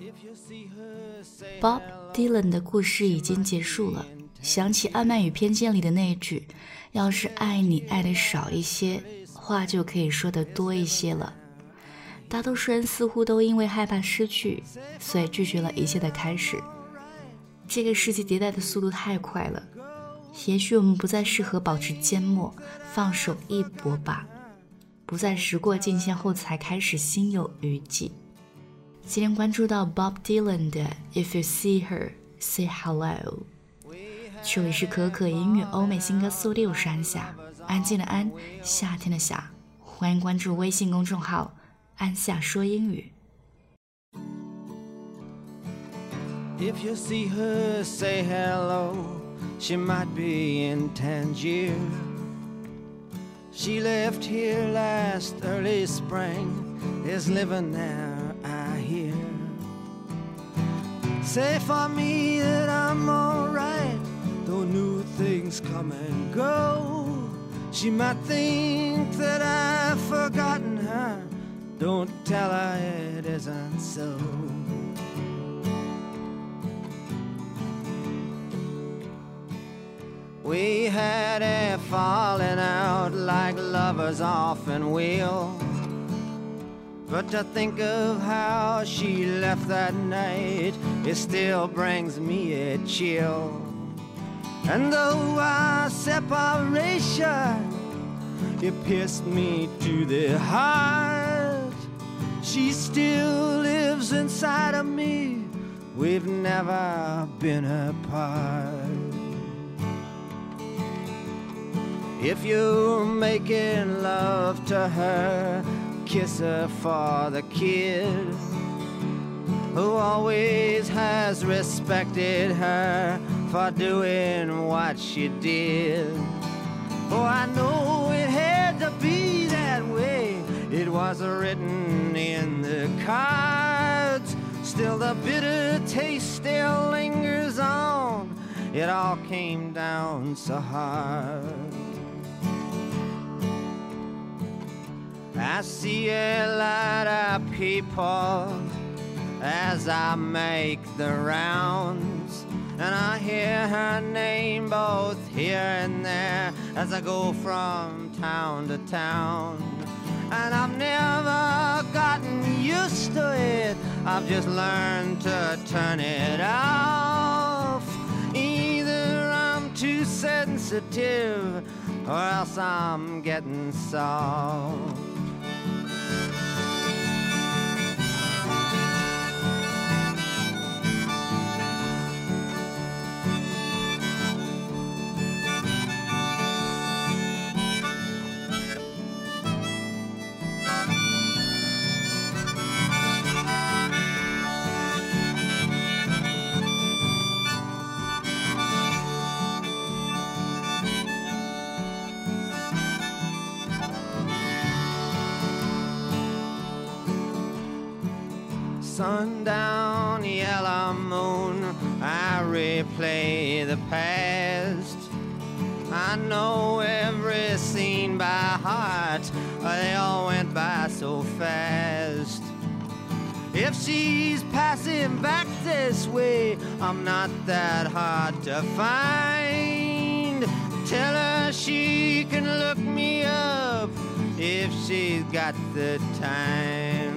Bob Dylan 的故事已经结束了，想起《傲慢与偏见》里的那一句，要是爱你爱得少一些，话就可以说得多一些了。大多数人似乎都因为害怕失去，所以拒绝了一切的开始。这个世界迭代的速度太快了，也许我们不再适合保持缄默，放手一搏吧，不再时过境迁后才开始心有余悸。今天关注到 Bob Dylan 的 If You See Her, Say Hello。 这里是可可音乐欧美新歌速递，我是安夏，安静的安，夏天的夏。欢迎关注微信公众号安夏说英语。 If you see her, say hello. She might be in Tangier. She left here last early spring, is living there, I hear. Say for me that I'm alright, though new things come and go. She might think that I've forgotten her, don't tell her it isn't so. We had a falling out like lovers often will, but to think of how she left that night, it still brings me a chill. And though our separation, it pierced me to the heart, she still lives inside of me, we've never been apart. If you're making love to her, kiss her for the kid who always has respected her for doing what she did. Oh, I know it had to be that way, it was written in the cards. Still the bitter taste still lingers on, it all came down so hard. I see a lot of people as I make the rounds, and I hear her name both here and there as I go from town to town. And I've never gotten used to it, I've just learned to turn it off. Either I'm too sensitive or else I'm getting soft. Sundown, yellow moon, I replay the past. I know every scene by heart, they all went by so fast. If she's passing back this way, I'm not that hard to find. Tell her she can look me up if she's got the time.